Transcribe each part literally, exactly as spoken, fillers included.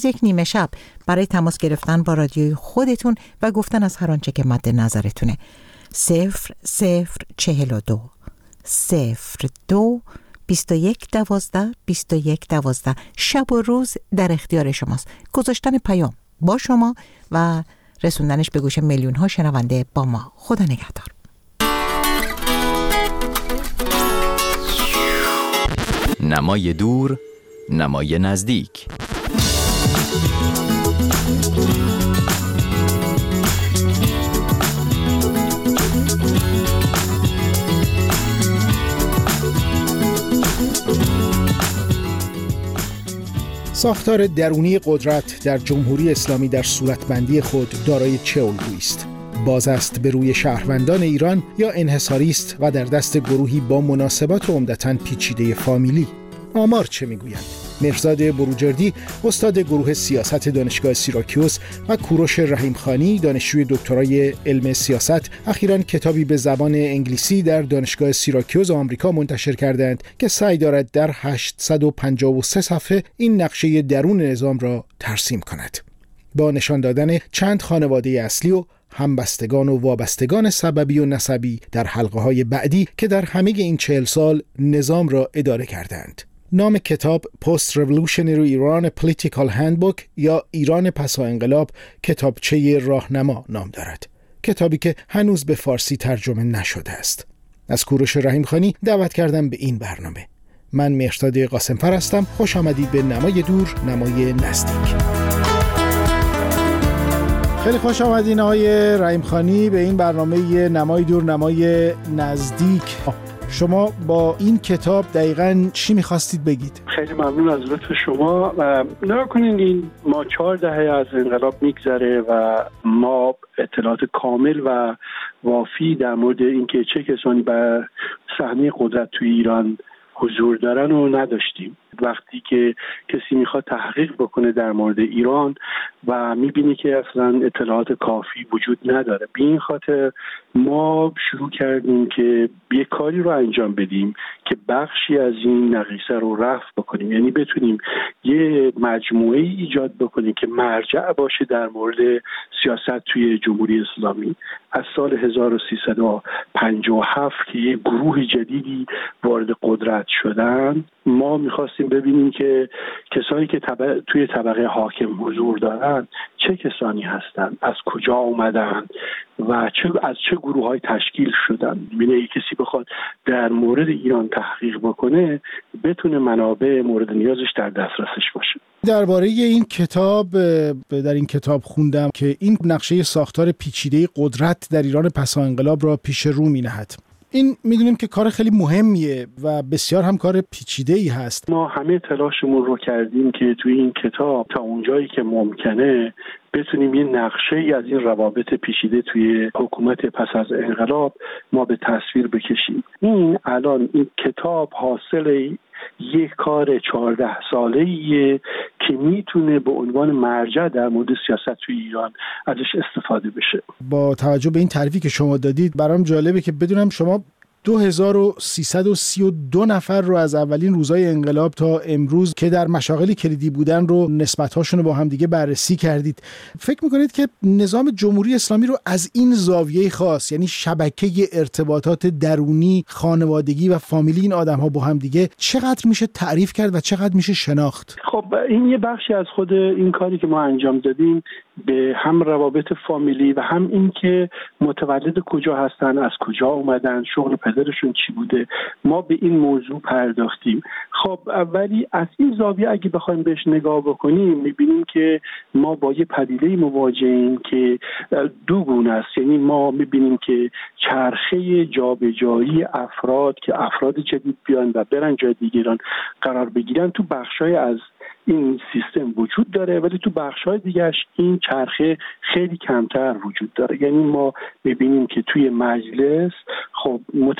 یک نیمه شب برای تماس گرفتن با رادیوی خودتون و گفتن از هر آنچه که مد نظرتونه. صفر صفر چهل و دو صفر دو بیست و یک دوازده بیست و یک دوازده. شب و روز در اختیار شماست. گذاشتن پیام با شما و رسوندنش به گوش میلیون ها شنونده با ما. خدا نگهدار. نمای دور، نمای نزدیک. ساختار درونی قدرت در جمهوری اسلامی در صورتبندی خود دارای چه الگویی است؟ باز است به روی شهروندان ایران یا انحصاری است و در دست گروهی با مناسبات عمدتاً پیچیده فامیلی؟ آمار چه میگویند؟ مهرزاد بروجردی استاد گروه سیاست دانشگاه سیراکیوس و کوروش رحیمخانی دانشجوی دکترای علم سیاست اخیراً کتابی به زبان انگلیسی در دانشگاه سیراکیوس آمریکا منتشر کردند که سعی دارد در هشتصد و پنجاه و سه صفحه این نقشه درون نظام را ترسیم کند. با نشان دادن چند خانواده اصلی و همبستگان و وابستگان سببی و نسبی در حلقه‌های بعدی که در همه این چهل سال نظام را اداره کردند. نام کتاب Post Revolutionary Iran A Political Handbook یا ایران پسا انقلاب کتابچه راهنما نام دارد. کتابی که هنوز به فارسی ترجمه نشده است. از کوروش رحیمخانی دعوت کردم به این برنامه. من مهرزاد قاسمفر هستم. خوش آمدید به نمای دور، نمای نزدیک. خیلی خوش آمدین آقای رحیمخانی به این برنامه نمای دور، نمای نزدیک. شما با این کتاب دقیقاً چی می‌خواستید بگید؟ خیلی ممنون از لطف شما. نگاه کنین این ما چهار دهه از انقلاب میگذره و ما اطلاعات کامل و وافی در مورد اینکه چه کسانی بر صحنه قدرت توی ایران حضور دارن و نداشتیم. وقتی که کسی میخواد تحقیق بکنه در مورد ایران و میبینی که اصلا اطلاعات کافی وجود نداره، به این خاطر ما شروع کردیم که یه کاری رو انجام بدیم که بخشی از این نقیصه رو رفع بکنیم، یعنی بتونیم یه مجموعه ایجاد بکنیم که مرجع باشه در مورد سیاست توی جمهوری اسلامی. از سال هزار و سیصد و پنجاه و هفت که یه گروه جدیدی وارد قدرت شدن، ما میخواستیم ببینیم که کسانی که طبق... توی طبقه حاکم حضور دارن چه کسانی هستند، از کجا اومدن و چه از چه گروه‌های تشکیل شدن. یعنی کسی بخواد در مورد ایران تحقیق بکنه بتونه منابع مورد نیازش در دسترسش باشه. درباره این کتاب در این کتاب خوندم که این نقشه ساختار پیچیده قدرت در ایران پسا انقلاب را پیش رو می‌نهد. این میدونیم که کار خیلی مهمیه و بسیار هم کار پیچیده‌ای هست. ما همه تلاشمون رو کردیم که توی این کتاب تا اونجایی که ممکنه بتونیم یه نقشه‌ای از این روابط پیچیده توی حکومت پس از انقلاب ما به تصویر بکشیم. این الان این کتاب حاصل یک کار چهارده ساله‌ایه که میتونه به عنوان مرجع در مورد سیاست توی ایران ازش استفاده بشه. با توجه به این تعریفی که شما دادید برام جالبه که بدونم شما دو هزار و سیصد و سی و دو نفر رو از اولین روزهای انقلاب تا امروز که در مشاغل کلیدی بودن رو نسبت‌هاشون رو با هم دیگه بررسی کردید. فکر می‌کنید که نظام جمهوری اسلامی رو از این زاویه خاص، یعنی شبکه ارتباطات درونی، خانوادگی و فامیلی این آدم‌ها با هم دیگه چقدر میشه تعریف کرد و چقدر میشه شناخت؟ خب این یه بخشی از خود این کاری که ما انجام دادیم به هم روابط فامیلی و هم این که متولد کجا هستن، از کجا اومدن، شغل پدرشون چی بوده، ما به این موضوع پرداختیم. خب ولی از این زاویه اگه بخوایم بهش نگاه بکنیم میبینیم که ما با یه پدیده مواجهیم که دو گونه است. یعنی ما میبینیم که چرخه جابجایی افراد که افراد جدید بیان و برن جای دیگران قرار بگیرن تو بخشای از این سیستم وجود داره، ولی تو بخش‌های دیگه‌اش این چرخه خیلی کمتر وجود داره. یعنی ما می‌بینیم که توی مجلس خب مت...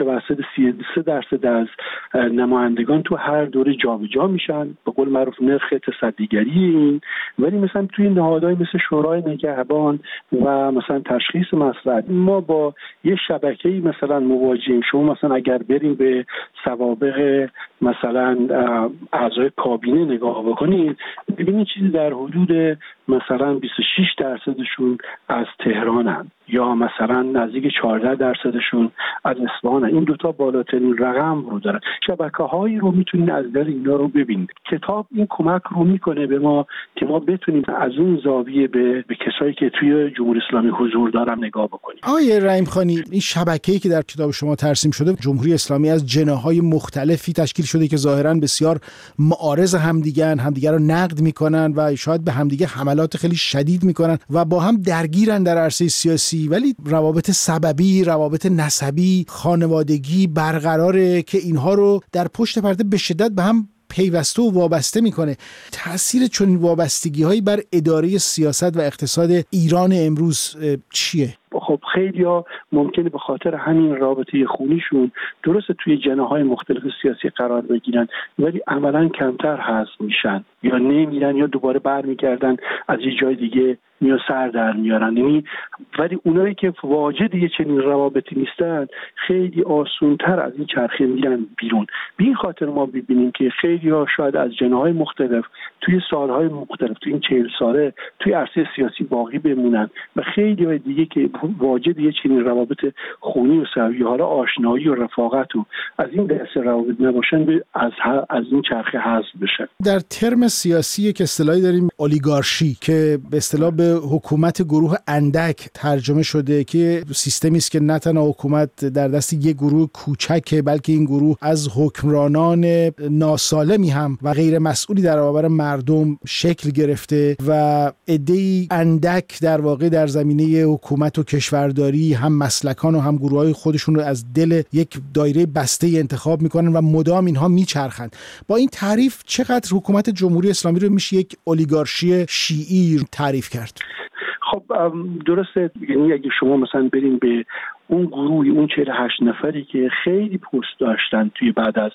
متوسط سی و سه درصد از نمایندگان تو هر دوره جابجا میشن، به قول معروف نرخ تصدیگری این. ولی مثلا توی نهادهای مثل شورای نگهبان و مثلا تشخیص مصلحت ما با یه شبکه‌ای مثلا مواجهیم. شما مثلا اگر بریم به سوابق مثلا اعضای کابینه نگاه بکنید، ببینید چیزی در حدود مثلا بیست و شش درصدشون از تهرانن یا مثلا نزدیک چهارده درصدشون از اصفهان. این دوتا بالاترین رقم رو دارن. شبکه‌هایی رو میتونید از در اینا رو ببینید. کتاب این کمک رو میکنه به ما که ما بتونیم از اون زاویه به, به کسایی که توی جمهوری اسلامی حضور دارن نگاه بکنیم. آقای رحیم خانی، این شبکه‌ای که در کتاب شما ترسیم شده، جمهوری اسلامی از جناح‌های مختلفی تشکیل شده که ظاهراً بسیار معارض همدیگه‌اند، همدیگه رو نقد میکنن و شاید به همدیگه حملات خیلی شدید میکنن و با هم درگیرن در عرصه سیاسی، ولی روابط سببی، روابط نسبی، خانوادگی برقراره که اینها رو در پشت پرده به شدت به هم پیوسته و وابسته میکنه. تأثیر چنین وابستگی‌هایی بر اداره سیاست و اقتصاد ایران امروز چیه؟ خب خیلی‌ها ممکنه به خاطر همین رابطه خونیشون درست توی جناح‌های مختلف سیاسی قرار بگیرن، ولی عملاً کمتر حذف میشن یا نمیرن یا دوباره برمیگردن از یه جای دیگه میو سر در میارن. یعنی ولی اونایی که واجد یه چنین روابطی نیستن خیلی آسونتر از این چرخه میرن بیرون. به این خاطر ما ببینیم که خیلی‌ها شاید از جناح‌های مختلف توی سالهای مختلف توی این چهل ساله توی عرصه سیاسی باقی بمونن و خیلی‌های دیگه که واجد یه چنین روابط خونی و سویه، حالا آشنایی و رفاقت و از این دسته روابط نباشن، از از این چرخه حذف بشن. در ترم سیاسی که اصطلاحی داریم اولیگارشی که به اصطلاح به حکومت گروه اندک ترجمه شده، که سیستمی است که نه تنها حکومت در دست یک گروه کوچکه، بلکه این گروه از حکمرانان ناسالمی هم و غیر مسئولی در برابر مردم شکل گرفته و عده‌ای اندک در واقع در زمینه حکومت و کشورداری هم مسلکان و هم گروه‌های خودشون رو از دل یک دایره بسته انتخاب میکنن و مدام اینها میچرخند. با این تعریف چقدر حکومت جمهوری اسلامی رو میشه یک اولیگارشی شیعی تعریف کرد؟ خب درسته. یعنی اگه شما مثلا بریم به اون گروه، اون چهل و هشت نفری که خیلی پست داشتن توی بعد از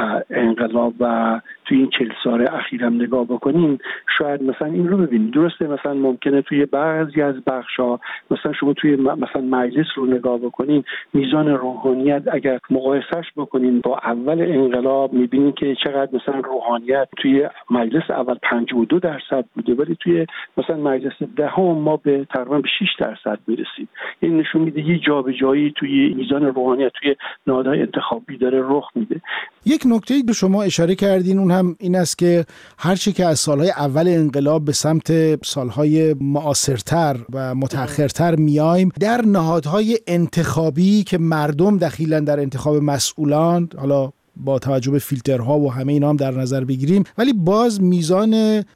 انقلاب و توی این چهل سال اخیرم نگاه بکنین، شاید مثلا این رو ببینید. درسته مثلا ممکنه توی بعضی از بخشا مثلا شما توی مثلا مجلس رو نگاه بکنین، میزان روحانیت اگر مقایسهش بکنین با اول انقلاب میبینین که چقدر مثلا روحانیت توی مجلس اول پنجاه و دو درصد بوده، ولی توی مثلا مجلس دهم ما به تقریبا به شش درصد میرسیم. این نشون میده یه جابجایی توی میزان روحانیت توی نهادهای انتخابی داره رخ میده. یک نکته به شما اشاره کردین، اون هم این است که هرچی که از سالهای اول انقلاب به سمت سالهای معاصرتر و متأخرتر میایم، در نهادهای انتخابی که مردم دخیلن در انتخاب مسئولان، حالا با توجه به فیلترها و همه اینا هم در نظر بگیریم، ولی باز میزان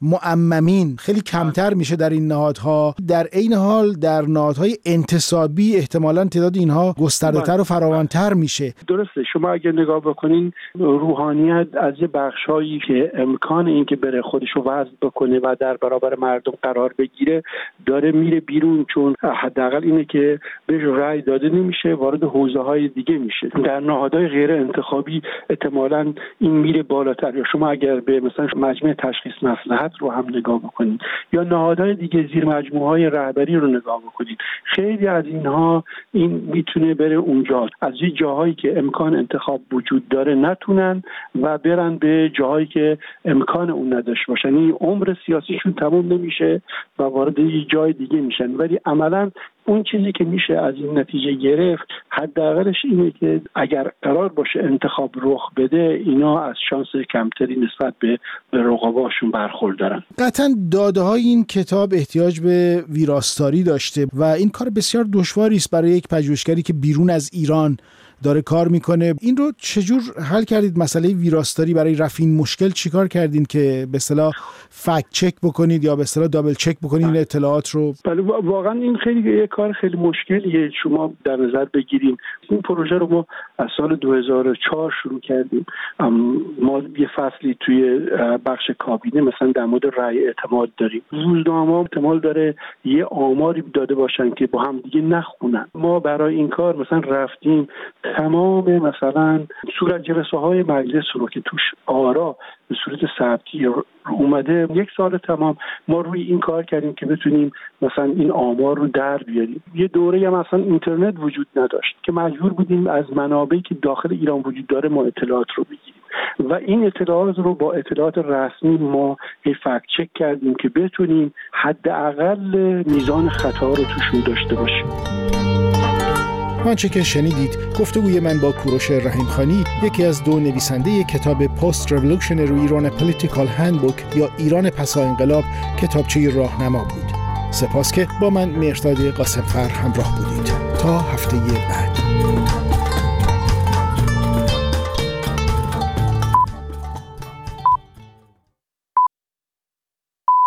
معممین خیلی کمتر میشه در این نهادها. در عین حال در نهادهای انتصابی احتمالاً تعداد اینها گسترده‌تر و فراوان‌تر میشه. درسته. شما اگر نگاه بکنین روحانیت از یه بخشایی که امکان این که بره خودش رو وضع بکنه و در برابر مردم قرار بگیره داره میره بیرون، چون حداقل اینه که بهش رأی داده نمیشه، وارد حوزه‌های دیگه میشه. در نهادهای غیر انتخابی احتمالاً این میره بالاتر. یا شما اگر به مثلا مجمع تشخیص مصلحت رو هم نگاه بکنید یا نهادهای دیگه زیر مجموعه‌های رهبری رو نگاه بکنید، خیلی از اینها این میتونه بره اونجا، از یه جاهایی که امکان انتخاب وجود داره نتونن و برن به جاهایی که امکان اون نداشته باشن. این عمر سیاسیشون تموم نمیشه و وارد یه جای دیگه میشن، ولی عملاً اون چیزی که میشه از این نتیجه گرفت حداقلش اینه که اگر قرار باشه انتخاب رخ بده، اینا از شانس کمتری نسبت به رقباشون برخوردارن. قطعاً داده های این کتاب احتیاج به ویراستاری داشته و این کار بسیار دشواری است برای یک پژوهشگری که بیرون از ایران داره کار میکنه. این رو چجور حل کردید؟ مسئله ویراستاری برای رفع این مشکل چیکار کردین که به اصطلاح فکت چک بکنید یا به اصطلاح دابل چک بکنید این اطلاعات رو؟ بله واقعا این خیلی یک کار خیلی مشکلیه. شما در نظر بگیریم این پروژه رو ما از سال دو هزار و چهار شروع کردیم. ما یه فصلی توی بخش کابینه مثلا در مورد رأی اعتماد داریم. روزنامه‌ها احتمال داره یه آماری داده باشن که با هم دیگه نخونن. ما برای این کار مثلا رفتیم تمام مثلا صورت جلسه های مجلس رو که توش آرا به صورت ثبتی اومده، یک سال تمام ما روی این کار کردیم که بتونیم مثلا این آمار رو در بیاریم. یه دوره هم مثلا اینترنت وجود نداشت که مجبور بودیم از منابعی که داخل ایران وجود داره ما اطلاعات رو بگیریم و این اطلاعات رو با اطلاعات رسمی ما فکت چک کردیم که بتونیم حداقل میزان خطا رو توشون داشته باشیم. آنچه که شنیدید گفتگوی من با کوروش رحیمخانی، یکی از دو نویسنده کتاب پست ریولوشنری ایران پولیتیکال هندبوک یا ایران پس انقلاب، کتابچه راهنما بود. سپاس که با من مهرداد قاسمفر همراه بودید. تا هفته بعد.